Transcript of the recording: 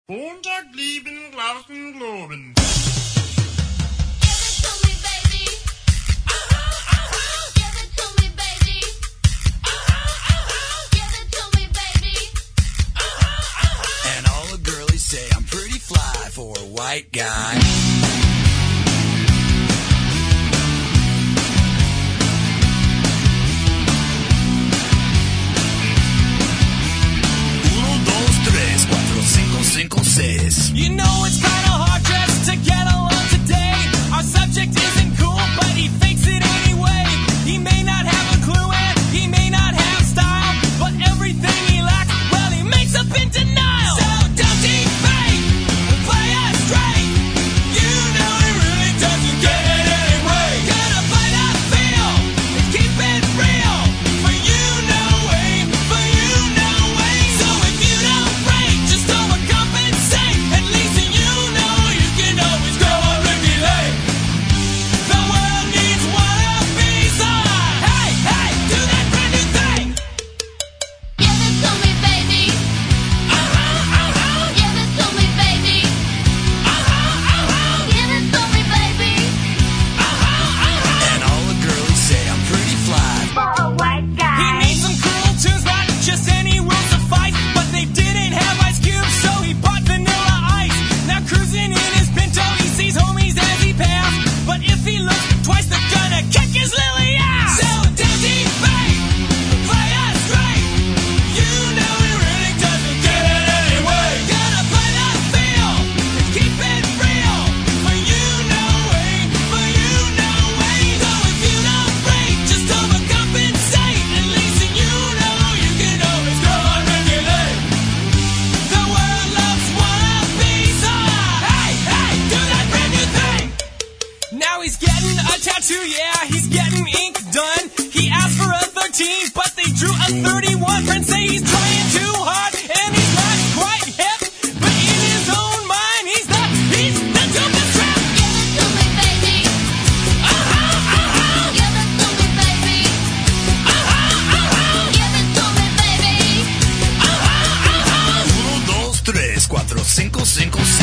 Montag lieben, lachen, globen. And all the girlies say I'm pretty fly for a white guy. You know it's kinda hard just to get along today. Our subject isn't cool, but he fakes it anyway. He may not have a clue and he may not have style, but everything he lacks, well, he makes up in denial. So don't defame, play us straight. You know he really doesn't get it anyway. Gotta fight that feel and keep it real. For you know way, for you know way. So if you don't break, just overcompensate. At least you know you can always go on Ricky Lake. The world needs one of these. Hey, hey, do that brand new thing. Give it to me, baby. Give it to me, baby. Give it to me, baby. And all the girlies say I'm pretty fly. For a white guy. He made some cool tunes, not just any will suffice. But they didn't have Ice Cube, so he bought Vanilla Ice. Now cruising in his Pinto, he sees homies as he passed. But if he looks twice, they're gonna kick his lily ass. So don't defame, play us straight. You know he really doesn't get it anyway. Gotta play that feel and keep it real. For you know way, for you know way. So if you don't break, just overcompensate. At least you know you can always go on regulate. The world loves one of these. Hey, hey, do that brand new thing. Now he's getting a tattoo, yeah, he's getting ink done. He asked for a 13, but they drew a 31. Friends say he's trying too hard, and he's not quite hip. But in his own mind, he's the dopest rap. Give it to me, baby. Give it to me, baby. Give it to me, baby. 1, 2, 3, 4, 5, 5, 6.